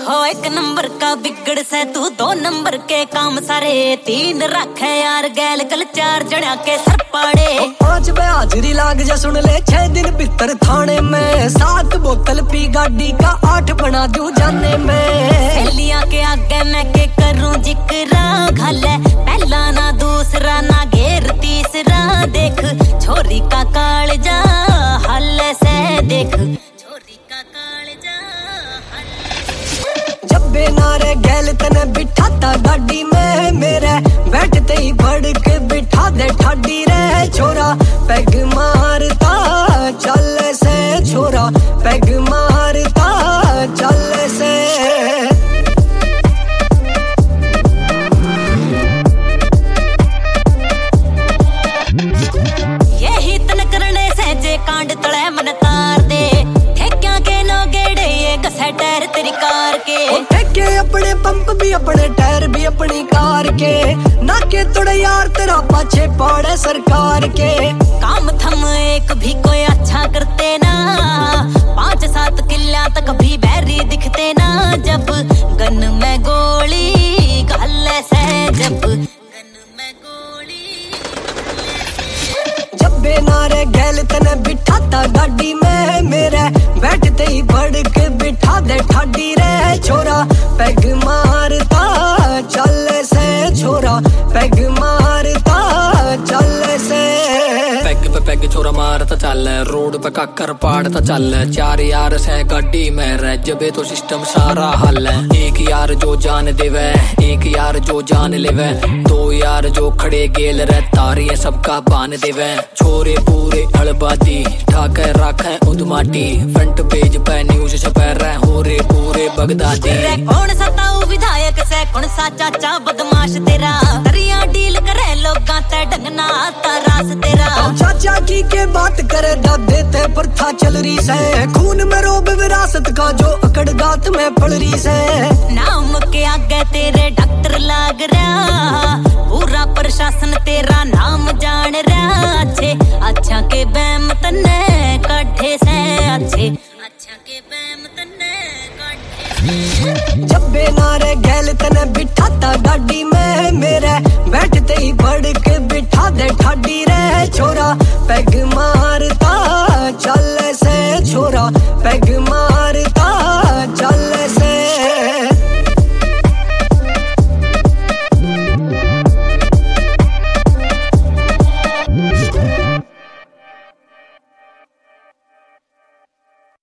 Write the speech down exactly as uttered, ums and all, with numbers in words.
हो एक नंबर का बिगड़ से तू दो नंबर के काम सारे तीन रखे यार गैल कल चार जड़ा के सर पाड़े पांच बजे हाजिरी लाग जा सुन ले छह दिन भीतर थाने में सात बोतल पी गाड़ी का आठ बना दूं जाने में सहेलियां के आगे मैं के करूं जिक्रा घाले पहला ना दूसरा ना घेर तीसरा देख छोरी का कालजा हल से देख छोरी का कालजा जब नारे गैल तने बिठाता गाड़ी में मेरे बैठते ही भड़क बिठा दे ठाडी रे छोरा पैग मारता चल से छोरा पैग मारता चल से यही तन करने से जे कांड तले मन तार दे ठेक्या के नो गेड़े ये गसे टायर तेरी कार के ठेके अपने पंप भी अपने टायर भी अपनी कार के नाके तोड़े यार तेरा पाछे पड़े सरकार के काम थम एक भी कोई अच्छा करते ना पांच सात किल्ला तक भी बैरी दिखते ना जब गन में गोली गले से जब गन में गोली जब नारे गैल तने बिठाता गाड़ी में मेरे बैठते ही भड़क बिठा दे ठाडी रे छोरा पैग मारता चल से छोरा पैग मारता चल से पैग पे पैग छोरा मारता चल रोड पे काकर पाड़ता चल चार यार से गाड़ी में रह जबे तो सिस्टम सारा हल है एक यार जो जान देवे एक यार जो जान लेवे दो यार जो खड़े गेल रह तारिये सबका बान देवे छोरे पूरे हड़बादी ठाके राखे उदमाटी फ्रंट पेज पे न्यूज छपे रहे हो रे पूरे बगदादी कौन सा ताऊ विधायक से कौन सा चाचा बदमाश तेरा तरिया डील करे लोगां ते ढंगना तरास तेरा चाचा की के बात करे दादे ते प्रथा चल रही से खून में रोब विरासत का जो अकड़ गात में पड़ रही से नाम के आगे तेरे डॉक्टर लाग रहा पूरा प्रशासन तेरा नाम जान रहा अच्छे अच्छा के बैम तन्ने काढ़े से अच्छे अच्छा के बैम तन्ने काढ़े जब नारे गैल तने बिठाता गाड़ी में मेरे बैठते ही भड़क बिठा दे ठाडी रे छोरा पैग